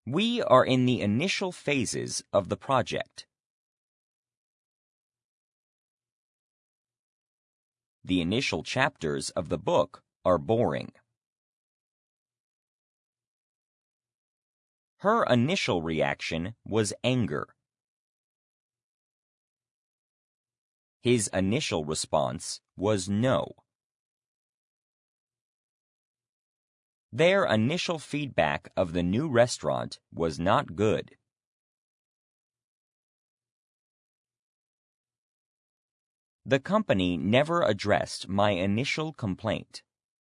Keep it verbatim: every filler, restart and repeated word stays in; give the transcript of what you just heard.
We are in the initial phases of the project. The initial chapters of the book are boring. Her initial reaction was anger. His initial response was no. Their initial feedback of the new restaurant was not good. The company never addressed my initial complaint.